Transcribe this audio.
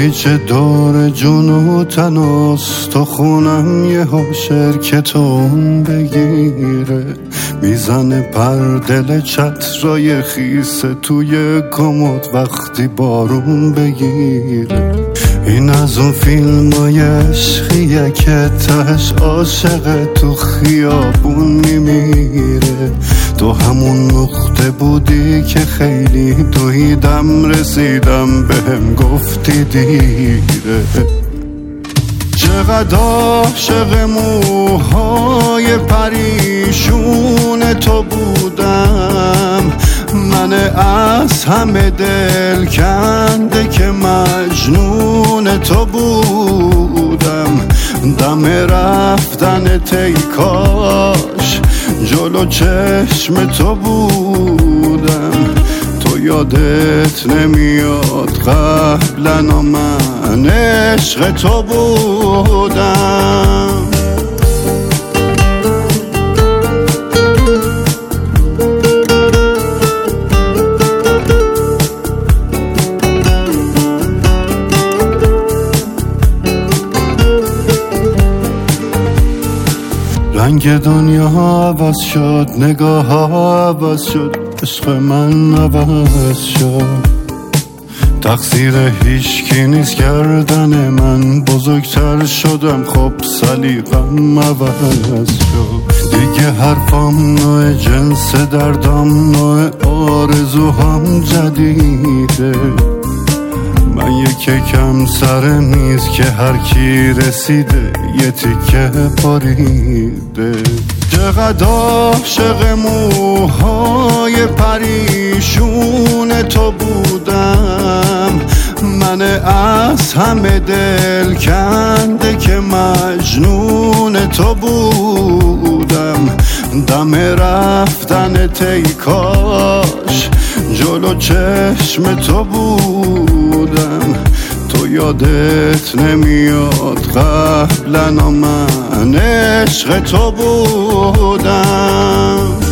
پیچ دور جون و تناست تو خونم یه شرکتون بگیره، میزنه پر دل چترای خیسه توی کمد وقتی بارون بگیره. این از اون فیلمای عشقیه که تهش عاشق تو خیابون میمیره. تو همون نقطه بودی که خیلی دویدم رسیدم بهم گفتی دیره. چقدر عاشق موهای پریشون تو بودم، من از همه دل کنده که مجنون تو بودم. دم رفتن تیکاش جلو چشم تو بودم. تو یادت نمیاد قبلا من عشق تو بودم. رنگ دنیا عوض شد، نگاه ها عوض شد، عشق من عوض شد. تقصیر هیچکی نیست کردن من، بزرگتر شدم خب سلیقم عوض شد. دیگه حرفام نوع جنس دردام نوع آرزوهام جدیده. من یکی کم سر میز که هر کی رسیده یه تیکه پاریده. چقدر عاشق موهای پریشون تو بودم، من از همه دل کنده که مجنون تو بودم. دم رفتن تیکاش جلو چشم تو بودم. تو یادت نمیاد قبلا من عشق تو بودم.